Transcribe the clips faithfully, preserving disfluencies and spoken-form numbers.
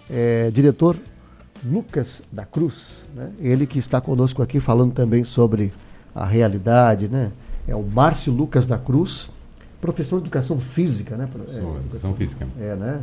é, diretor Lucas da Cruz, né? Ele que está conosco aqui falando também sobre a realidade, né? É o Márcio Lucas da Cruz, professor de educação física, né? Sou, é, educação física. É, né?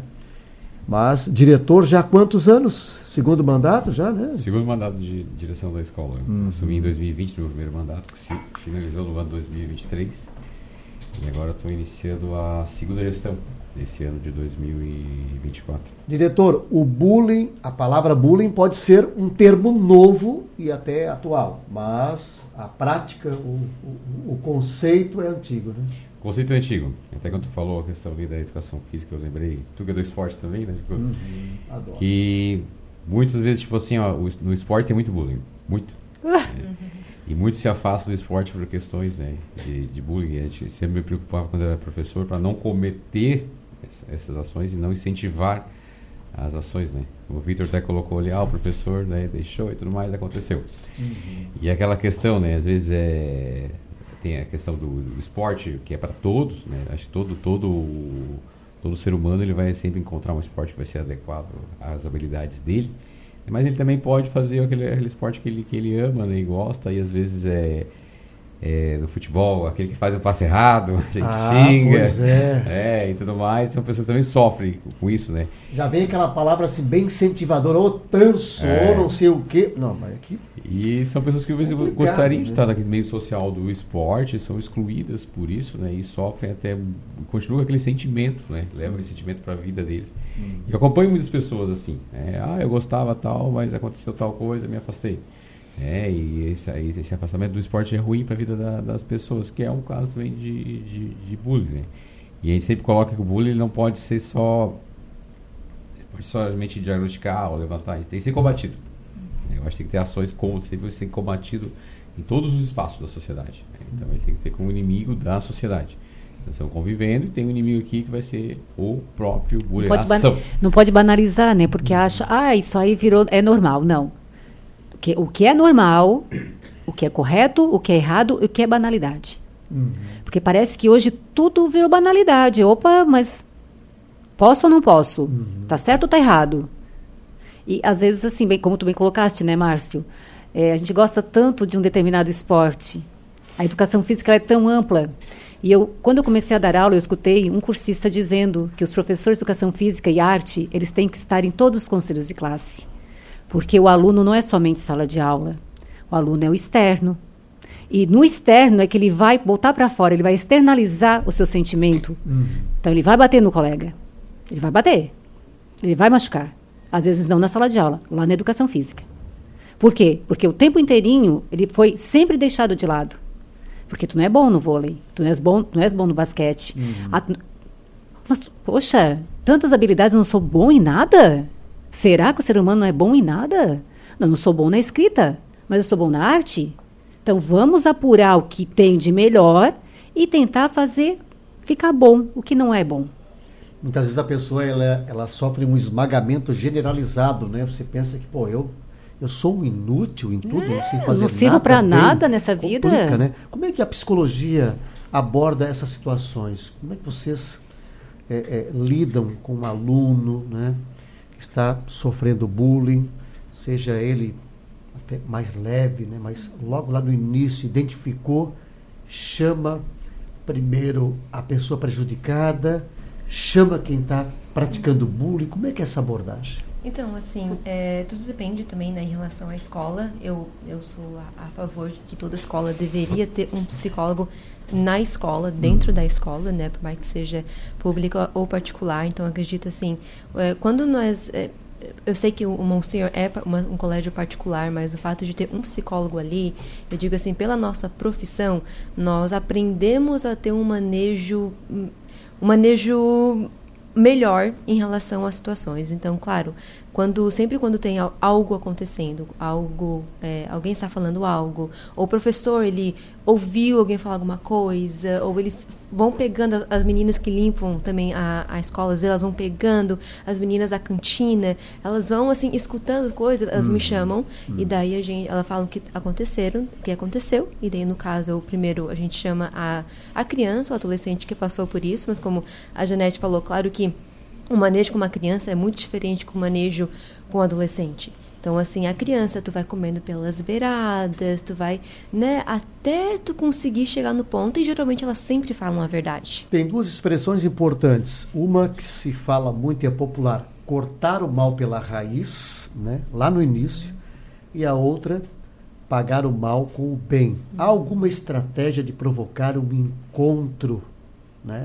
Mas diretor já há quantos anos? Segundo mandato já, né? Segundo mandato de direção da escola. Uhum. Assumi em dois mil e vinte, no meu primeiro mandato, que se finalizou no ano dois mil e vinte e três. E agora estou iniciando a segunda gestão desse ano de dois mil e vinte e quatro. Diretor, o bullying, a palavra bullying pode ser um termo novo e até atual, mas a prática, o, o, o conceito é antigo, né? O conceito é antigo. Até quando tu falou a questão ali da educação física, eu lembrei, tu que é do esporte também, né? Tipo, uhum, adoro. Que muitas vezes, tipo assim, ó, o, no esporte tem muito bullying. Muito. é, e muitos se afastam do esporte por questões, né, de, de bullying. A gente sempre me preocupava quando eu era professor para não cometer essa, essas ações e não incentivar as ações, né? O Vitor até colocou ali, ah, o professor, né, deixou e tudo mais, aconteceu. Uhum. E aquela questão, né, às vezes é... tem a questão do, do esporte, que é para todos, né? Acho que todo, todo, todo ser humano ele vai sempre encontrar um esporte que vai ser adequado às habilidades dele, mas ele também pode fazer aquele, aquele esporte que ele, que ele ama, né, e gosta, e às vezes é, é no futebol, aquele que faz o passe errado, a gente ah, xinga, pois é. é, e tudo mais, são pessoas que também sofrem com isso, né? Já vem aquela palavra assim, bem incentivadora, ou tanso, é. ou não sei o quê. Não, mas aqui... E são pessoas que às vezes gostariam, né, de estar naquele meio social do esporte, são excluídas por isso, né? E sofrem até, continuam aquele sentimento, né? Levam aquele sentimento para a vida deles. Hum. E eu acompanho muitas pessoas assim, né? Ah, eu gostava tal, mas aconteceu tal coisa, me afastei. É, e esse, esse afastamento do esporte é ruim para a vida da, das pessoas, que é um caso também de, de, de bullying, né? E a gente sempre coloca que o bullying não pode ser só, pode somente diagnosticar ou levantar, ele tem que ser combatido. Eu acho que tem que ter ações como sempre ser combatido em todos os espaços da sociedade, né? Então ele tem que ter como inimigo da sociedade. Nós estamos convivendo e tem um inimigo aqui que vai ser o próprio bullying. Não pode, ban- não pode banalizar, né? Porque acha, ah, isso aí virou, é normal. Não. O que, o que é normal, o que é correto, o que é errado e o que é banalidade. Uhum. Porque parece que hoje tudo virou banalidade. Opa, mas posso ou não posso? Uhum. Tá certo ou tá errado? E, às vezes, assim, bem, como tu bem colocaste, né, Márcio? É, a gente gosta tanto de um determinado esporte. A educação física ela é tão ampla. E eu, quando eu comecei a dar aula, eu escutei um cursista dizendo que os professores de educação física e arte, eles têm que estar em todos os conselhos de classe. Porque o aluno não é somente sala de aula. O aluno é o externo. E no externo é que ele vai botar para fora, ele vai externalizar o seu sentimento. Uhum. Então, ele vai bater no colega. Ele vai bater. Ele vai machucar. Às vezes não na sala de aula, lá na educação física. Por quê? Porque o tempo inteirinho ele foi sempre deixado de lado. Porque tu não é bom no vôlei, tu não és bom, tu não és bom no basquete. Uhum. A, mas, poxa, tantas habilidades, eu não sou bom em nada? Será que o ser humano não é bom em nada? Não, eu não sou bom na escrita, mas eu sou bom na arte. Então vamos apurar o que tem de melhor e tentar fazer ficar bom o que não é bom. Muitas vezes a pessoa ela, ela sofre um esmagamento generalizado, né? Você pensa que, pô, eu, eu sou um inútil em tudo, é, não sei fazer nada. Não sirvo para nada nessa vida. Complica, né? Como é que a psicologia aborda essas situações? Como é que vocês é, é, lidam com um aluno, né, que está sofrendo bullying, seja ele até mais leve, né? Mas logo lá no início identificou, chama primeiro a pessoa prejudicada, chama quem está praticando bullying. Como é que é essa abordagem? Então, assim, é, tudo depende também, né, em relação à escola. Eu, eu sou a, a favor de que toda escola deveria ter um psicólogo na escola, dentro hum. da escola, né, por mais que seja pública ou particular. Então, acredito assim, é, quando nós... É, eu sei que o Monsenhor é uma, um colégio particular, mas o fato de ter um psicólogo ali, eu digo assim, pela nossa profissão, nós aprendemos a ter um manejo... um manejo melhor em relação às situações. Então, claro, quando, sempre quando tem algo acontecendo, algo, é, alguém está falando algo, ou o professor, ele ouviu alguém falar alguma coisa, ou eles vão pegando, as, as meninas que limpam também a, a escola, elas vão pegando, as meninas da cantina, elas vão, assim, escutando coisas, elas hum, me chamam, hum. e daí a gente, ela fala o que aconteceram, o que aconteceu, e daí, no caso, o primeiro, a gente chama a, a criança, o adolescente que passou por isso, mas como a Janete falou, claro que o manejo com uma criança é muito diferente do manejo com um adolescente. Então, assim, a criança, tu vai comendo pelas beiradas, tu vai, né, até tu conseguir chegar no ponto, e geralmente elas sempre falam a verdade. Tem duas expressões importantes. Uma que se fala muito e é popular, cortar o mal pela raiz, né, lá no início, e a outra, pagar o mal com o bem. Há alguma estratégia de provocar um encontro, né,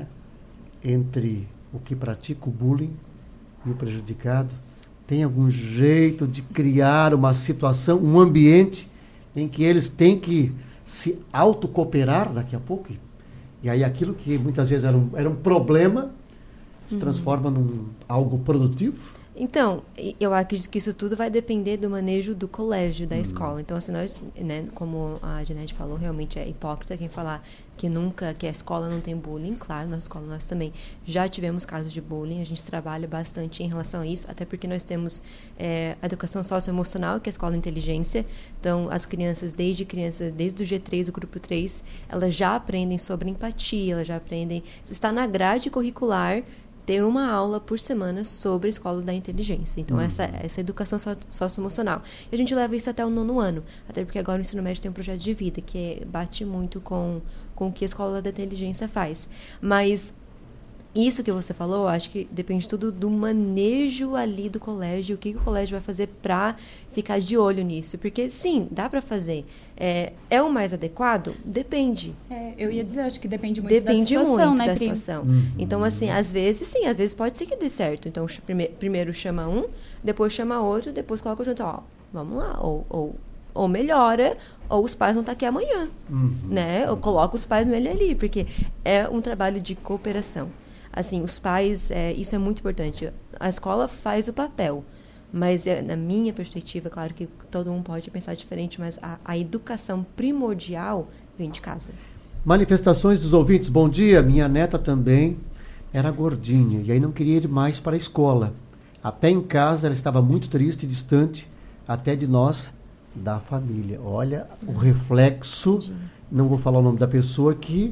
entre o que pratica o bullying e o prejudicado? Tem algum jeito de criar uma situação, um ambiente em que eles têm que se autocooperar daqui a pouco? E aí aquilo que muitas vezes era um, era um problema se uhum. transforma num algo produtivo? Então, eu acredito que isso tudo vai depender do manejo do colégio, da uhum. escola. Então, assim, nós, né, como a Janete falou, realmente é hipócrita quem falar que nunca, que a escola não tem bullying. Claro, na escola nós também já tivemos casos de bullying, a gente trabalha bastante em relação a isso, até porque nós temos é, a educação socioemocional, que é a escola de inteligência. Então, as crianças, desde crianças, desde o G três, o grupo três, elas já aprendem sobre empatia, elas já aprendem, está na grade curricular, ter uma aula por semana sobre a escola da inteligência. Então, uhum. essa, essa educação so, socioemocional. E a gente leva isso até o nono ano, até porque agora o ensino médio tem um projeto de vida que é, bate muito com, com o que a escola da inteligência faz. Mas isso que você falou, eu acho que depende tudo do manejo ali do colégio, o que, que o colégio vai fazer para ficar de olho nisso. Porque, sim, dá para fazer. É, é o mais adequado? Depende. É, eu ia dizer, acho que depende muito depende da situação, muito né, da Pri? situação. Uhum. Então, assim, às vezes, sim, às vezes pode ser que dê certo. Então, prime- primeiro chama um, depois chama outro, depois coloca junto, ó, vamos lá, ou... ou ou melhora, ou os pais vão estar aqui amanhã, uhum. né? Ou coloca os pais nele ali, porque é um trabalho de cooperação. Assim, os pais, é, isso é muito importante. A escola faz o papel, mas é, na minha perspectiva, claro que todo mundo pode pensar diferente, mas a, a educação primordial vem de casa. Manifestações dos ouvintes. Bom dia, minha neta também era gordinha e aí não queria ir mais para a escola. Até em casa ela estava muito triste e distante até de nós, da família. Olha o reflexo, não vou falar o nome da pessoa aqui,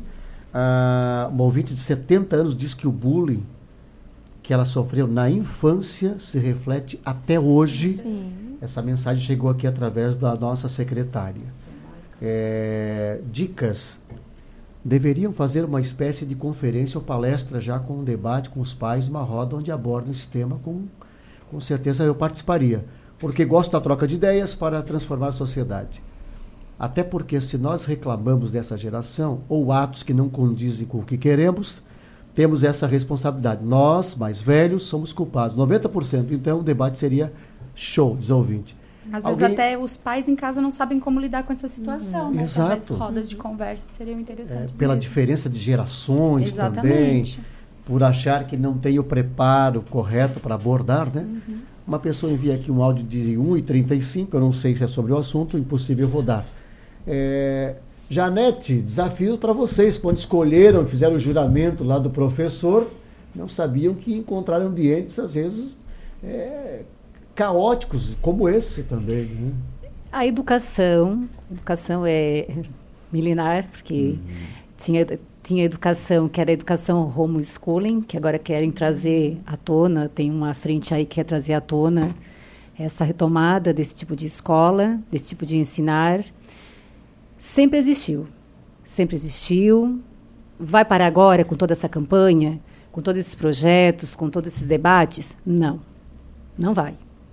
ah, uma ouvinte de setenta anos diz que o bullying que ela sofreu na infância se reflete até hoje. Sim. Essa mensagem chegou aqui através da nossa secretária. É, dicas. Deveriam fazer uma espécie de conferência ou palestra já com um debate com os pais, uma roda onde abordam esse tema, com, com certeza eu participaria. Porque gosto da troca de ideias para transformar a sociedade. Até porque se nós reclamamos dessa geração, ou atos que não condizem com o que queremos, temos essa responsabilidade. Nós, mais velhos, somos culpados. noventa por cento. Então, o debate seria show, diz o ouvinte. Às Alguém... vezes até os pais em casa não sabem como lidar com essa situação. Uhum. Né? Exato. Talvez rodas de conversa seriam interessantes. É, pela mesmo. diferença de gerações. Exatamente. Também, por achar que não tem o preparo correto para abordar, né? Uhum. Uma pessoa envia aqui um áudio de um e trinta e cinco, eu não sei se é sobre o assunto, impossível rodar. É, Janete, desafio para vocês, quando escolheram, fizeram o juramento lá do professor, não sabiam que encontraram ambientes, às vezes, é, caóticos, como esse também. Né? A educação, educação é milenar, porque uhum. tinha... Tinha educação, que era a educação homeschooling, que agora querem trazer à tona, tem uma frente aí que quer trazer à tona essa retomada desse tipo de escola, desse tipo de ensinar. Sempre existiu, sempre existiu. Vai parar agora com toda essa campanha, com todos esses projetos, com todos esses debates? Não, não vai.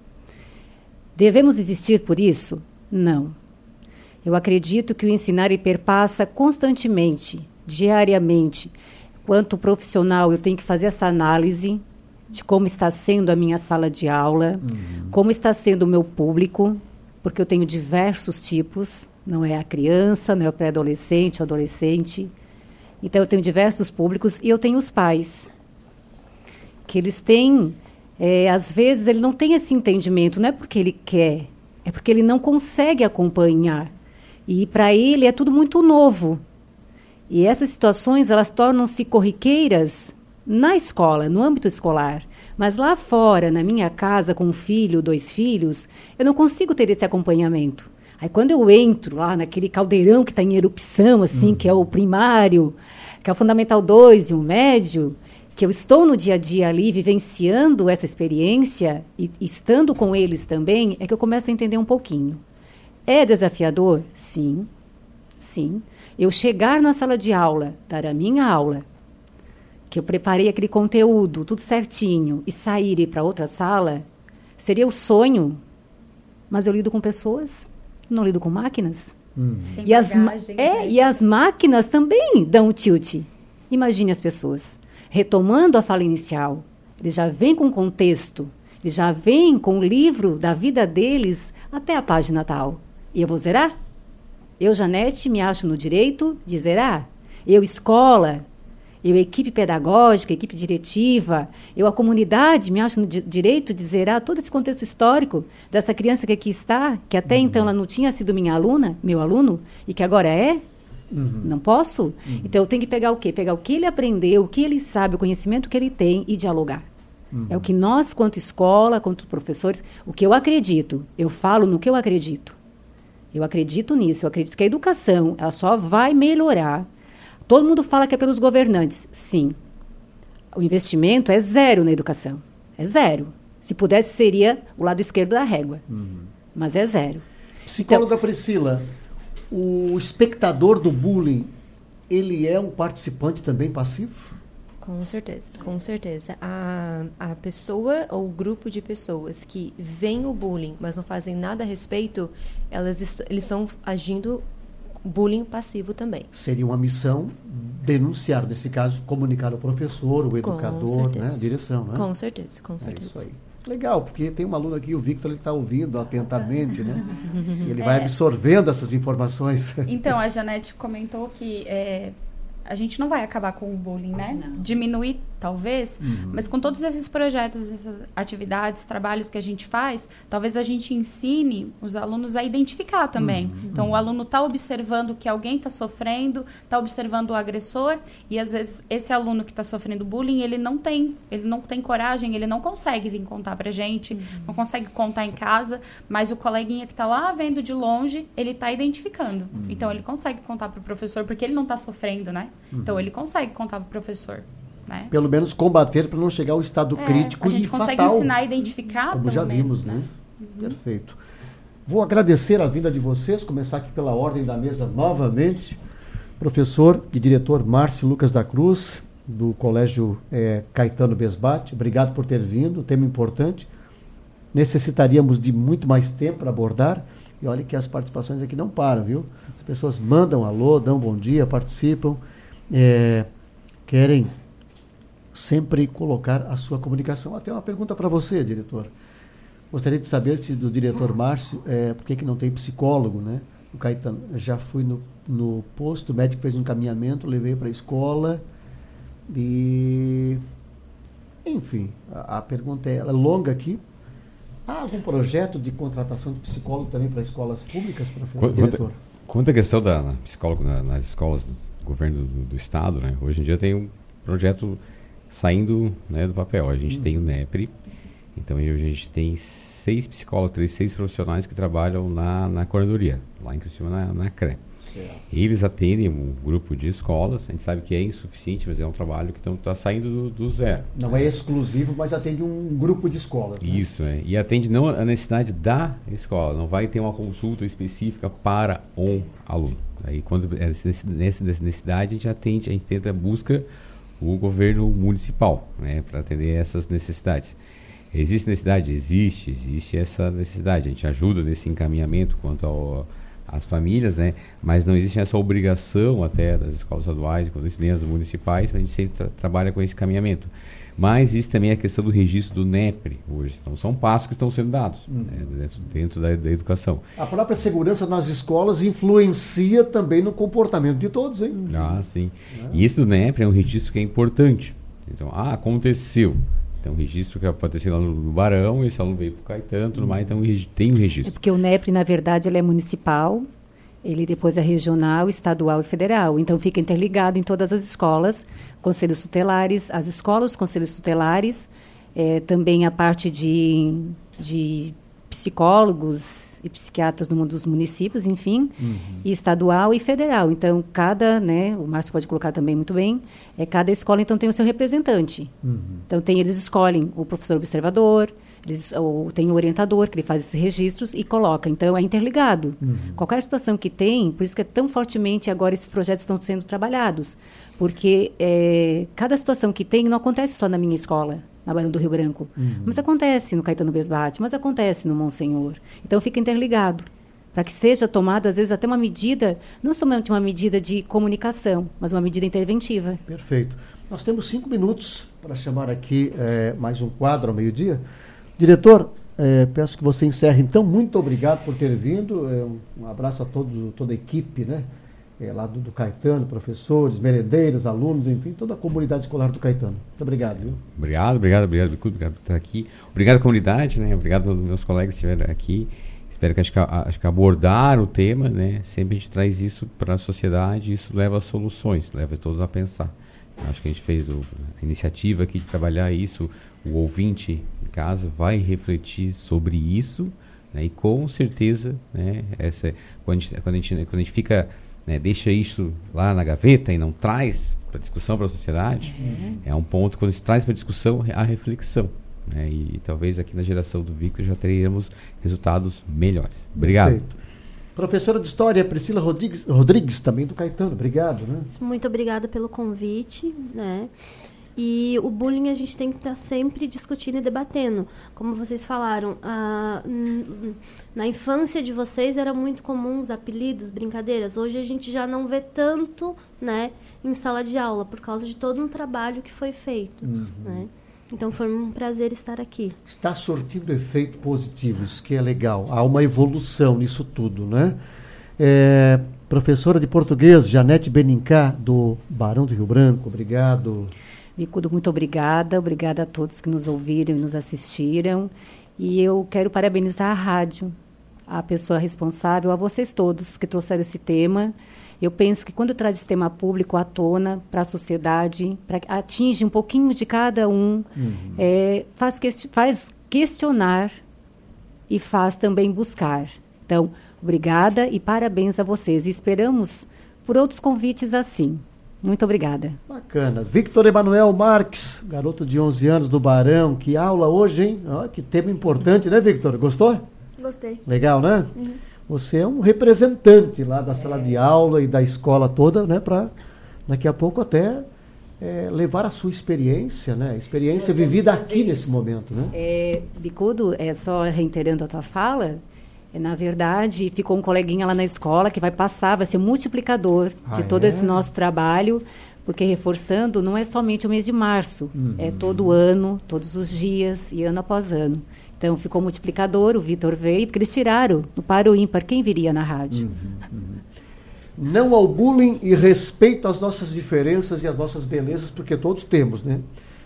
Devemos existir por isso? Não. Eu acredito que o ensinar e perpassa constantemente, diariamente. Quanto profissional, eu tenho que fazer essa análise de como está sendo a minha sala de aula, uhum. como está sendo o meu público, porque eu tenho diversos tipos, não é a criança, não é o pré-adolescente, o adolescente. Então, eu tenho diversos públicos e eu tenho os pais, que eles têm, é, às vezes, ele não tem esse entendimento, não é porque ele quer, é porque ele não consegue acompanhar. E, para ele, é tudo muito novo. E essas situações, elas tornam-se corriqueiras na escola, no âmbito escolar. Mas lá fora, na minha casa, com um filho, dois filhos, eu não consigo ter esse acompanhamento. Aí, quando eu entro lá naquele caldeirão que está em erupção, assim, uhum. que é o primário, que é o Fundamental dois e o médio, que eu estou no dia a dia ali, vivenciando essa experiência e estando com eles também, é que eu começo a entender um pouquinho. É desafiador? Sim, sim. Eu chegar na sala de aula, dar a minha aula, que eu preparei aquele conteúdo, tudo certinho, e sair e ir para outra sala, seria o sonho, mas eu lido com pessoas, não lido com máquinas. Hum. Tem e, as, bagagem, é, né? e as máquinas também dão o tilt. Imagine as pessoas. Retomando a fala inicial, eles já vêm com contexto, eles já vêm com o livro da vida deles até a página tal. E eu vou zerar? Eu, Janete, me acho no direito de zerar? Eu, escola, eu, equipe pedagógica, equipe diretiva, eu, a comunidade, me acho no di- direito de zerar todo esse contexto histórico dessa criança que aqui está, que até uhum. então ela não tinha sido minha aluna, meu aluno, e que agora é? Uhum. Não posso? Uhum. Então, eu tenho que pegar o quê? Pegar o que ele aprendeu, o que ele sabe, o conhecimento que ele tem e dialogar. Uhum. É o que nós, quanto escola, quanto professores, o que eu acredito, eu falo no que eu acredito. Eu acredito nisso, eu acredito que a educação ela só vai melhorar. Todo mundo fala que é pelos governantes. Sim. O investimento é zero na educação. É zero. Se pudesse, seria o lado esquerdo da régua. Uhum. Mas é zero. Psicóloga então, Priscila, o espectador do bullying, ele é um participante também passivo? Com certeza, com certeza. A, a pessoa ou o grupo de pessoas que veem o bullying, mas não fazem nada a respeito, elas est- eles estão agindo bullying passivo também. Seria uma missão denunciar, nesse caso, comunicar ao professor, o educador, né, a direção, né? Com certeza, com certeza. É isso aí. Legal, porque tem um aluno aqui, o Victor, ele está ouvindo atentamente, né? E ele vai é. absorvendo essas informações. Então, a Janete comentou que é, a gente não vai acabar com o bullying, né? Não. Diminuir, talvez, uhum. mas com todos esses projetos, essas atividades, trabalhos que a gente faz, talvez a gente ensine os alunos a identificar também. Uhum. Então, uhum. o aluno está observando que alguém está sofrendo, está observando o agressor, e às vezes esse aluno que está sofrendo bullying, ele não tem, ele não tem coragem, ele não consegue vir contar pra gente, uhum. não consegue contar em casa, mas o coleguinha que está lá vendo de longe, ele está identificando. Uhum. Então, ele consegue contar pro professor, porque ele não está sofrendo, né? Uhum. Então, ele consegue contar pro professor. Né? Pelo menos combater para não chegar ao estado é, crítico e fatal. A gente consegue fatal, ensinar a identificar, como já menos, vimos, né? né? Uhum. Perfeito. Vou agradecer a vinda de vocês, começar aqui pela ordem da mesa novamente. Professor e diretor Márcio Lucas da Cruz, do Colégio é, Caetano Besbate, obrigado por ter vindo, tema importante. Necessitaríamos de muito mais tempo para abordar, e olha que as participações aqui não param, viu? As pessoas mandam alô, dão bom dia, participam, é, querem sempre colocar a sua comunicação. Até uma pergunta para você, diretor. Gostaria de saber se do diretor Márcio, é, por que que não tem psicólogo, né? O Caetano, já fui no, no posto, o médico fez um encaminhamento, levei para a escola e... Enfim, a, a pergunta é, ela é longa aqui. Há algum projeto de contratação de psicólogo também para escolas públicas, professor, diretor? Quanto à questão da na, psicólogo na, nas escolas do governo do, do Estado, né? Hoje em dia tem um projeto saindo, né, do papel. A gente hum. tem o NEPRE, então hoje a gente tem seis psicólogos, seis profissionais que trabalham na, na coordenadoria, lá em Criciúma, na, na C R E. Certo. Eles atendem um grupo de escolas, a gente sabe que é insuficiente, mas é um trabalho que está saindo do, do zero. Não é exclusivo, mas atende um grupo de escolas. Né? Isso, é. E atende não a necessidade da escola, não vai ter uma consulta específica para um aluno. Aí quando é nessa necessidade, a gente atende, a gente tenta, busca o governo municipal, né, para atender essas necessidades. Existe necessidade? Existe, existe essa necessidade. A gente ajuda nesse encaminhamento quanto ao, às famílias, né, mas não existe essa obrigação até das escolas estaduais, quando nem as municipais, mas a gente sempre tra trabalha com esse encaminhamento. Mas existe também a questão do registro do NEPRE hoje. Então, são passos que estão sendo dados uhum. né, dentro, dentro da, da educação. A própria segurança nas escolas influencia também no comportamento de todos, hein? Ah, sim. É. E esse do NEPRE é um registro que é importante. Então, ah, aconteceu. Então, o registro que aconteceu lá no, no Barão, esse aluno veio para o Caetano, tudo mais, então tem um registro. É porque o NEPRE, na verdade, ele é municipal, ele depois é regional, estadual e federal. Então, fica interligado em todas as escolas, conselhos tutelares, as escolas, conselhos tutelares, é, também a parte de, de psicólogos e psiquiatras no mundo dos municípios, enfim, uhum. e estadual e federal. Então, cada, né, o Márcio pode colocar também muito bem, é, cada escola, então, tem o seu representante. Uhum. Então, tem, eles escolhem o professor observador, eles, ou tem o orientador, que ele faz esses registros e coloca. Então, é interligado. Uhum. Qualquer situação que tem, por isso que é tão fortemente agora esses projetos estão sendo trabalhados, porque é, cada situação que tem não acontece só na minha escola, na Barão do Rio Branco. Uhum. Mas acontece no Caetano Besbate, mas acontece no Monsenhor. Então, fica interligado, para que seja tomada, às vezes, até uma medida, não somente uma medida de comunicação, mas uma medida interventiva. Perfeito. Nós temos cinco minutos para chamar aqui é, mais um quadro ao meio-dia. Diretor, é, peço que você encerre, então. Muito obrigado por ter vindo. É, um, um abraço a todo, toda a equipe, né? É, lá do, do Caetano, professores, merendeiros, alunos, enfim, toda a comunidade escolar do Caetano. Muito obrigado, viu? Obrigado, obrigado, obrigado, obrigado por estar aqui. Obrigado à comunidade, né? Obrigado aos meus colegas que estiveram aqui. Espero que acho, que acho que abordar o tema, né? Sempre a gente traz isso para a sociedade e isso leva a soluções, leva todos a pensar. Acho que a gente fez o, a iniciativa aqui de trabalhar isso, o ouvinte em casa vai refletir sobre isso, né? E com certeza, né? Essa, quando, a gente, quando, a gente, quando a gente fica... Né, deixa isso lá na gaveta e não traz para discussão para a sociedade, uhum. é um ponto quando se traz para discussão a reflexão. Né, e, e talvez aqui na geração do Victor já teríamos resultados melhores. Obrigado. Perfeito. Professora de História, Priscila Rodrigues, Rodrigues, também do Caetano. Obrigado. Né? Muito obrigada pelo convite. Né? E o bullying a gente tem que estar sempre discutindo e debatendo. Como vocês falaram, ah, n- na infância de vocês era muito comum os apelidos, brincadeiras. Hoje a gente já não vê tanto, né, em sala de aula, por causa de todo um trabalho que foi feito. Uhum. Né? Então foi um prazer estar aqui. Está surtindo efeito positivo, isso que é legal. Há uma evolução nisso tudo, né? É, professora de português, Janete Benincá, do Barão do Rio Branco, obrigado. Bicudo, muito obrigada. Obrigada a todos que nos ouviram e nos assistiram. E eu quero parabenizar a rádio, a pessoa responsável, a vocês todos que trouxeram esse tema. Eu penso que quando traz esse tema público à tona, para a sociedade, pra, atinge um pouquinho de cada um, uhum. é, faz, questi- faz questionar e faz também buscar. Então, obrigada e parabéns a vocês. E esperamos por outros convites assim. Muito obrigada. Bacana. Victor Emanuel Marques, garoto de onze anos do Barão. Que aula hoje, hein? Oh, que tema importante, né, Victor? Gostou? Gostei. Legal, né? Uhum. Você é um representante lá da sala de aula e da escola toda, né? Para daqui a pouco até é, levar a sua experiência, né? Experiência vivida aqui isso. Nesse momento, né? É, Bicudo, é só reiterando a tua fala... Na verdade, ficou um coleguinha lá na escola que vai passar, vai ser multiplicador ah, de todo é? esse nosso trabalho, porque reforçando, não é somente o mês de março, uhum. é todo ano, todos os dias e ano após ano. Então, ficou multiplicador, o Vitor veio, porque eles tiraram no par ou ímpar quem viria na rádio. Uhum, uhum. Não ao bullying e respeito às nossas diferenças e às nossas belezas, porque todos temos, né?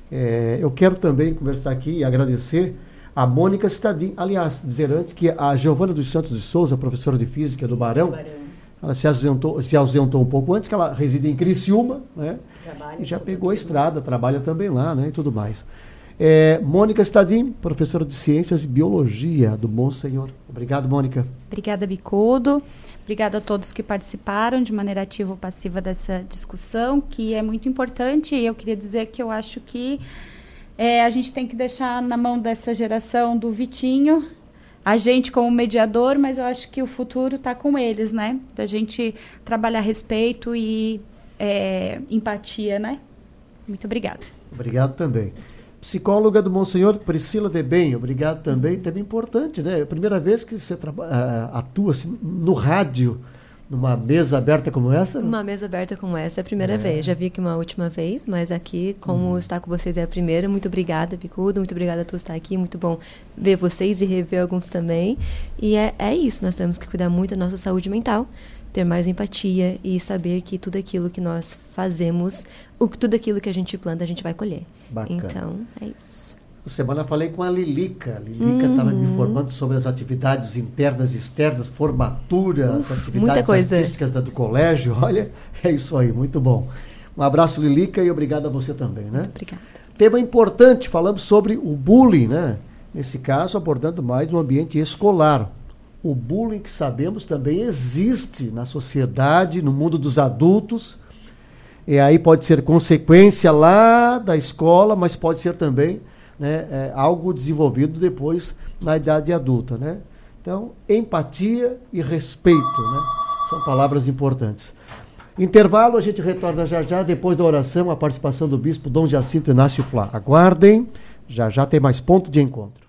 É, eu quero também conversar aqui e agradecer a Mônica Stadim, aliás, dizer antes que a Giovana dos Santos de Souza, professora de Física do Barão, Barão. ela se ausentou, se ausentou um pouco antes, que ela reside em Criciúma, né? E já pegou a estrada, trabalha também lá, né? E tudo mais. É, Mônica Stadim, professora de Ciências e Biologia do Monsenhor. Obrigado, Mônica. Obrigada, Bicudo. Obrigada a todos que participaram de maneira ativa ou passiva dessa discussão, que é muito importante. E eu queria dizer que eu acho que É, a gente tem que deixar na mão dessa geração do Vitinho, a gente como mediador, mas eu acho que o futuro está com eles, né? Da gente trabalhar respeito e é, empatia, né? Muito obrigada. Obrigado também. Psicóloga do Monsenhor, Priscila Debem, obrigado também. Também importante, né? É a primeira vez que você traba- atua assim, no rádio, numa mesa aberta como essa? Uma mesa aberta como essa é a primeira é. vez. Já vi que uma última vez, mas aqui, como uhum. estar com vocês é a primeira. Muito obrigada, Bicudo. Muito obrigada a todos estar aqui. Muito bom ver vocês e rever alguns também. E é, é isso. Nós temos que cuidar muito da nossa saúde mental, ter mais empatia e saber que tudo aquilo que nós fazemos, o, tudo aquilo que a gente planta, a gente vai colher. Bacana. Então, é isso. Essa semana eu falei com a Lilica. A Lilica estava uhum. me informando sobre as atividades internas e externas, formatura, Uf, as atividades artísticas da, do colégio. Olha, é isso aí, muito bom. Um abraço, Lilica, e obrigado a você também, né? Muito obrigada. Tema importante, falamos sobre o bullying, né? nesse caso abordando mais no ambiente escolar. O bullying, que sabemos, também existe na sociedade, no mundo dos adultos, e aí pode ser consequência lá da escola, mas pode ser também, né, é, algo desenvolvido depois na idade adulta, né? Então, empatia e respeito, né? São palavras importantes. Intervalo, a gente retorna já já, depois da oração, a participação do bispo Dom Jacinto Inácio Flá. Aguardem, já já tem mais ponto de encontro.